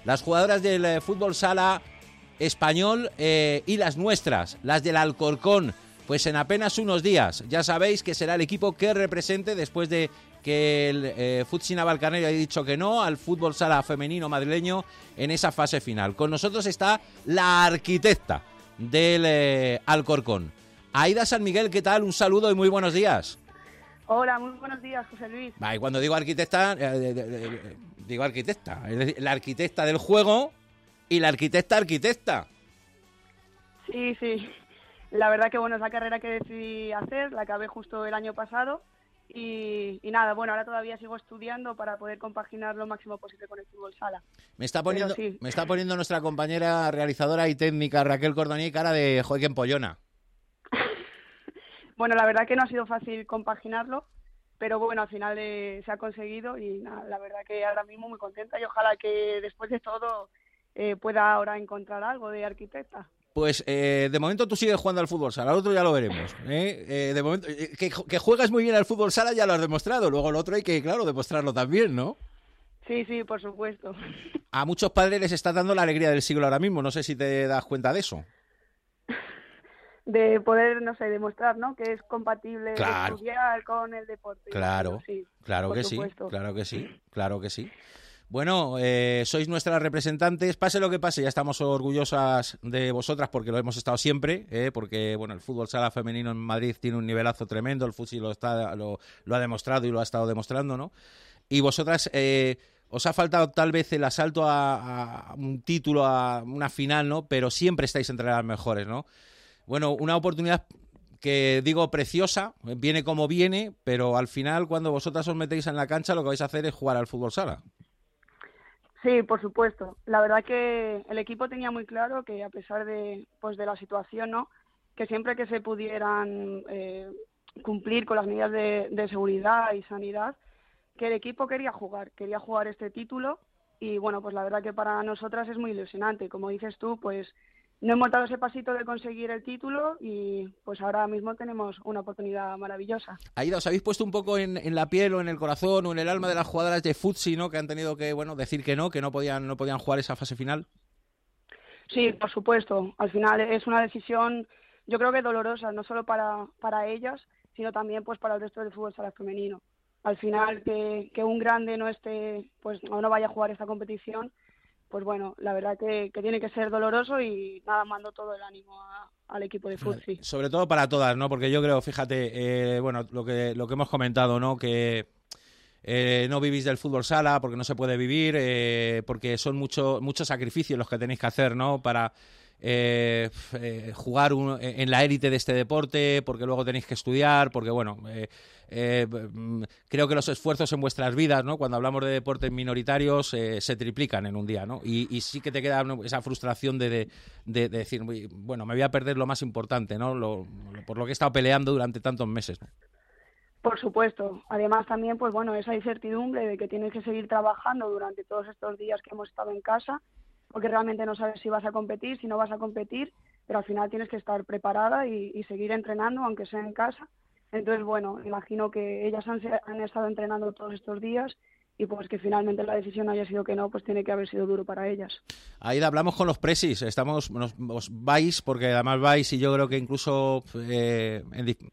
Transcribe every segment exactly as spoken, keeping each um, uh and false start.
Las jugadoras del eh, fútbol sala español eh, y las nuestras, las del Alcorcón, pues en apenas unos días. Ya sabéis que será el equipo que represente después de que el eh, Futsi Navalcarnero haya dicho que no al fútbol sala femenino madrileño en esa fase final. Con nosotros está la arquitecta del eh, Alcorcón. Aida San Miguel, ¿qué tal? Un saludo y muy buenos días. Hola, muy buenos días, José Luis. Va, y cuando digo arquitecta, eh, eh, eh, digo arquitecta, es decir, la arquitecta del juego y la arquitecta arquitecta. Sí, sí. La verdad que bueno, es la carrera que decidí hacer, la acabé justo el año pasado y, y nada, bueno, ahora todavía sigo estudiando para poder compaginar lo máximo posible con el fútbol sala. Me está poniendo, sí. me está poniendo nuestra compañera realizadora y técnica Raquel Cordonier cara de joder, que empollona. Bueno, la verdad que no ha sido fácil compaginarlo, pero bueno, al final eh, se ha conseguido y nada, la verdad que ahora mismo muy contenta y ojalá que después de todo eh, pueda ahora encontrar algo de arquitecta. Pues eh, de momento tú sigues jugando al fútbol sala, al otro ya lo veremos. ¿eh? Eh, de momento, eh, que, que juegas muy bien al fútbol sala ya lo has demostrado, luego el otro hay que, claro, demostrarlo también, ¿no? Sí, sí, por supuesto. A muchos padres les está dando la alegría del siglo ahora mismo, no sé si te das cuenta de eso. De poder, no sé, demostrar, ¿no? Que es compatible claro. estudiar con el deporte. Claro, sí, claro que supuesto. sí, claro que sí, claro que sí. Bueno, eh, sois nuestras representantes, pase lo que pase, ya estamos orgullosas de vosotras porque lo hemos estado siempre, eh, porque bueno, el fútbol sala femenino en Madrid tiene un nivelazo tremendo, el fútbol lo, está, lo, lo ha demostrado y lo ha estado demostrando, ¿no? Y vosotras, eh, os ha faltado tal vez el asalto a, a un título, a una final, ¿no? Pero siempre estáis entre las mejores, ¿no? Bueno, una oportunidad que digo preciosa, viene como viene, pero al final cuando vosotras os metéis en la cancha lo que vais a hacer es jugar al fútbol sala. Sí, por supuesto. La verdad que el equipo tenía muy claro que a pesar de, pues, de la situación, ¿no? Que siempre que se pudieran eh, cumplir con las medidas de, de seguridad y sanidad, que el equipo quería jugar, quería jugar este título y bueno, pues la verdad que para nosotras es muy ilusionante. Como dices tú, pues no hemos dado ese pasito de conseguir el título y pues ahora mismo tenemos una oportunidad maravillosa. Aida, ¿os habéis puesto un poco en, en la piel o en el corazón o en el alma de las jugadoras de Futsi, ¿no? Que han tenido que, bueno, decir que no, que no podían, no podían jugar esa fase final. Sí, por supuesto. Al final es una decisión, yo creo que dolorosa, no solo para, para ellas, sino también pues para el resto del fútbol sala femenino. Al final que, que un grande no esté, pues o no vaya a jugar esta competición, pues bueno, la verdad que, que tiene que ser doloroso y nada, mando todo el ánimo a, al equipo de Futsi. Sobre todo para todas, ¿no? Porque yo creo, fíjate, eh, bueno, lo que lo que hemos comentado, ¿no? Que eh, no vivís del fútbol sala porque no se puede vivir, eh, porque son mucho, muchos sacrificios los que tenéis que hacer, ¿no? Para eh, eh, jugar un, en la élite de este deporte, porque luego tenéis que estudiar, porque bueno, eh, eh, creo que los esfuerzos en vuestras vidas, ¿no? Cuando hablamos de deportes minoritarios, eh, se triplican en un día, ¿no? Y, y sí que te queda esa frustración de, de, de, de decir, bueno, me voy a perder lo más importante, ¿no? Lo, lo, por lo que he estado peleando durante tantos meses, ¿no? Por supuesto. Además también, pues bueno, esa incertidumbre de que tienes que seguir trabajando durante todos estos días que hemos estado en casa, porque realmente no sabes si vas a competir, si no vas a competir, pero al final tienes que estar preparada y, y seguir entrenando, aunque sea en casa. Entonces, bueno, imagino que ellas han, han estado entrenando todos estos días y pues que finalmente la decisión haya sido que no, pues tiene que haber sido duro para ellas. Aida, hablamos con los presis, estamos, nos, os vais, porque además vais y yo creo que incluso eh, en, eh,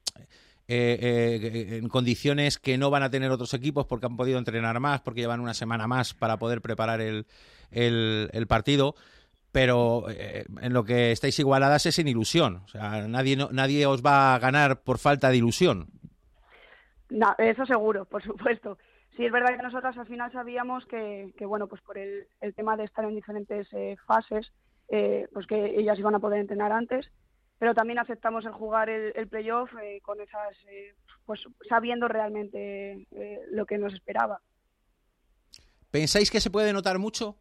eh, en condiciones que no van a tener otros equipos porque han podido entrenar más, porque llevan una semana más para poder preparar el, el, el partido. Pero eh, en lo que estáis igualadas es en ilusión. O sea, nadie, no, nadie os va a ganar por falta de ilusión. No, eso seguro, por supuesto. Sí, es verdad que nosotras al final sabíamos que, que bueno, pues por el, el tema de estar en diferentes eh, fases, eh, pues que ellas iban a poder entrenar antes, pero también aceptamos el jugar el, el playoff eh, con esas, eh, pues sabiendo realmente eh, lo que nos esperaba. ¿Pensáis que se puede notar mucho?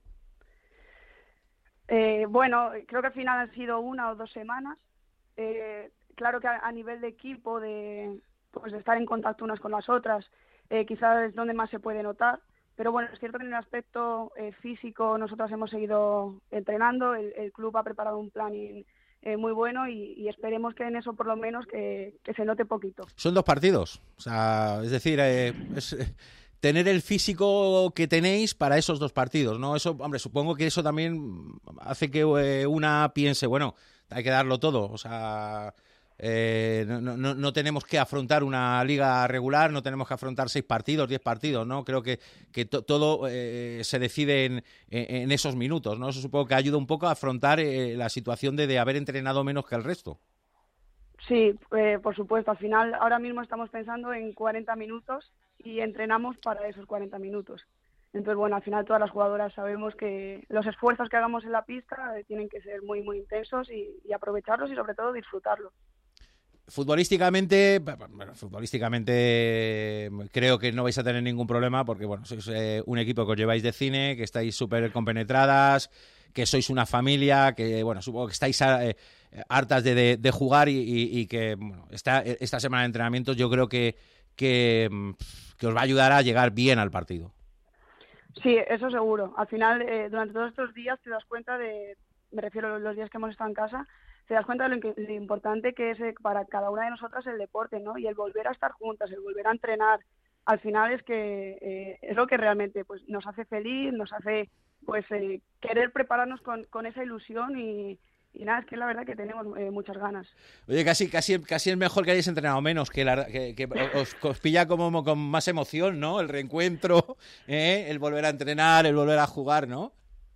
Eh, bueno, creo que al final han sido una o dos semanas. Eh, claro que a, a nivel de equipo, de, pues de estar en contacto unas con las otras, eh, quizás es donde más se puede notar. Pero bueno, es cierto que en el aspecto eh, físico nosotros hemos seguido entrenando, el, el club ha preparado un planning eh, muy bueno y, y esperemos que en eso por lo menos que, que se note poquito. Son dos partidos, o sea, es decir, eh, es, tener el físico que tenéis para esos dos partidos, ¿no? Eso, hombre, supongo que eso también hace que eh, una piense, bueno, hay que darlo todo, o sea, eh, no, no, no tenemos que afrontar una liga regular, no tenemos que afrontar seis partidos, diez partidos, ¿no? Creo que, que to, todo eh, se decide en, en esos minutos, ¿no? Eso supongo que ayuda un poco a afrontar eh, la situación de, de haber entrenado menos que el resto. Sí, eh, por supuesto. Al final, ahora mismo estamos pensando en cuarenta minutos y entrenamos para esos cuarenta minutos. Entonces, bueno, al final todas las jugadoras sabemos que los esfuerzos que hagamos en la pista eh, tienen que ser muy, muy intensos y, y aprovecharlos y sobre todo disfrutarlos. Futbolísticamente, bueno, futbolísticamente creo que no vais a tener ningún problema porque, bueno, sois eh, un equipo que os lleváis de cine, que estáis súper compenetradas, que sois una familia, que, bueno, supongo que estáis eh, hartas de, de, de jugar y, y, y que, bueno, esta, esta semana de entrenamientos yo creo que, que, que os va a ayudar a llegar bien al partido. Sí, eso seguro. Al final, eh, durante todos estos días te das cuenta de, me refiero a los días que hemos estado en casa, te das cuenta de lo, lo importante que es eh, para cada una de nosotras el deporte, ¿no? Y el volver a estar juntas, el volver a entrenar, al final es que eh, es lo que realmente pues nos hace feliz, nos hace pues eh, querer prepararnos con, con esa ilusión y, y nada, es que la verdad que tenemos eh, muchas ganas. Oye, casi casi casi es mejor que hayáis entrenado menos, que, la, que, que os, os pilla como con más emoción, ¿no? El reencuentro, ¿eh? El volver a entrenar, el volver a jugar, ¿no?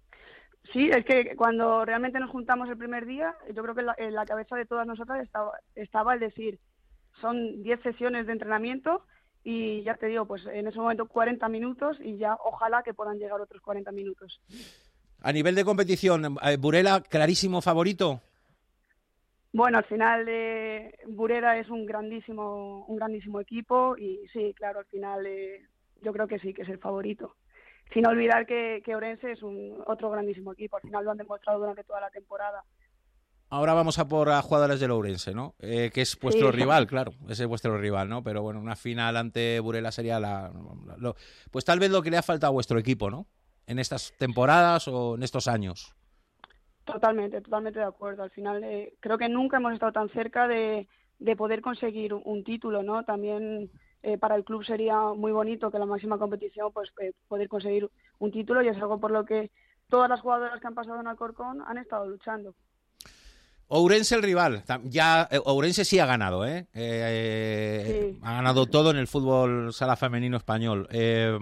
Sí, es que cuando realmente nos juntamos el primer día, yo creo que en la, en la cabeza de todas nosotras estaba, estaba el decir, son diez sesiones de entrenamiento y ya te digo, pues en ese momento cuarenta minutos y ya ojalá que puedan llegar otros cuarenta minutos. A nivel de competición, ¿Burela clarísimo favorito? Bueno, al final eh, Burela es un grandísimo, un grandísimo equipo y sí, claro, al final eh, yo creo que sí, que es el favorito. Sin olvidar que, que Ourense es un otro grandísimo equipo, al final lo han demostrado durante toda la temporada. Ahora vamos a por a jugadores del Ourense, ¿no? Eh, que es vuestro sí, rival, claro, ese es vuestro rival, ¿no? Pero bueno, una final ante Burela sería la, la lo, pues tal vez lo que le ha faltado a vuestro equipo, ¿no? En estas temporadas o en estos años. Totalmente, totalmente de acuerdo. Al final eh, creo que nunca hemos estado tan cerca de, de poder conseguir un, un título, ¿no? También eh, para el club sería muy bonito que la máxima competición, pues eh, poder conseguir un título y es algo por lo que todas las jugadoras que han pasado en Alcorcón han estado luchando. Ourense el rival, ya Ourense sí ha ganado, ¿eh? eh sí. Ha ganado todo en el fútbol sala femenino español. Eh,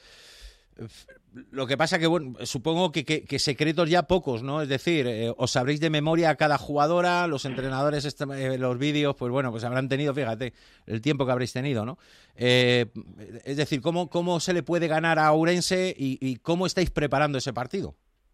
Lo que pasa que, bueno, supongo que, que, que secretos ya pocos, ¿no? Es decir, eh, os sabréis de memoria a cada jugadora, los entrenadores, este, eh, los vídeos, pues bueno, pues habrán tenido, fíjate, el tiempo que habréis tenido, ¿no? Eh, es decir, ¿cómo, cómo se le puede ganar a Ourense y, y cómo estáis preparando ese partido?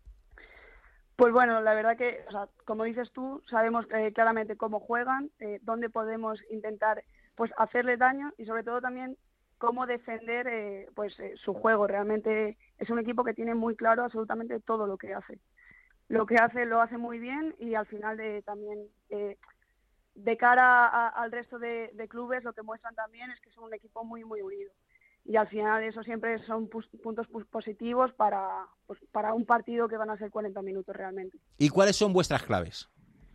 Pues bueno, la verdad que, o sea, como dices tú, sabemos eh, claramente cómo juegan, eh, dónde podemos intentar pues hacerle daño y sobre todo también cómo defender eh, pues eh, su juego. Realmente es un equipo que tiene muy claro absolutamente todo lo que hace. Lo que hace lo hace muy bien y al final de, también eh, de cara a, al resto de, de clubes lo que muestran también es que son un equipo muy muy unido. Y al final eso siempre son pu- puntos pu- positivos para, pues, para un partido que van a ser cuarenta minutos realmente. ¿Y cuáles son vuestras claves?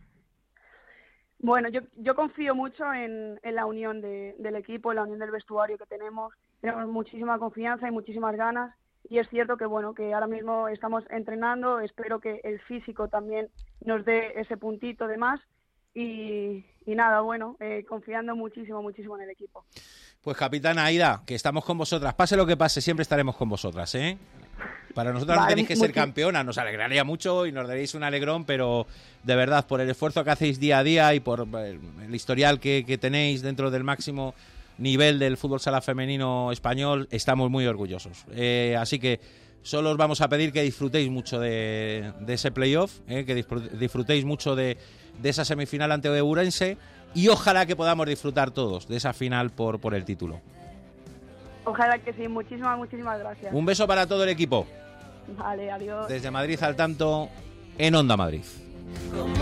Bueno, yo, yo confío mucho en, en la unión de, del equipo, en la unión del vestuario que tenemos. Tenemos muchísima confianza y muchísimas ganas. Y es cierto que bueno que ahora mismo estamos entrenando. Espero que el físico también nos dé ese puntito de más. Y, y nada, bueno, eh, confiando muchísimo, muchísimo en el equipo. Pues capitana Aida, que estamos con vosotras. Pase lo que pase, siempre estaremos con vosotras, ¿eh? Para nosotros vale, no tenéis que ser campeona, nos alegraría mucho y nos daréis un alegrón, pero de verdad, por el esfuerzo que hacéis día a día y por el historial que, que tenéis dentro del máximo nivel del fútbol sala femenino español, estamos muy orgullosos. Eh, así que solo os vamos a pedir que disfrutéis mucho de, de ese playoff, eh, que disfrutéis mucho de, de esa semifinal ante Ourense y ojalá que podamos disfrutar todos de esa final por, por el título. Ojalá que sí, muchísimas, muchísimas gracias. Un beso para todo el equipo. Vale, adiós. Desde Madrid al tanto, en Onda Madrid.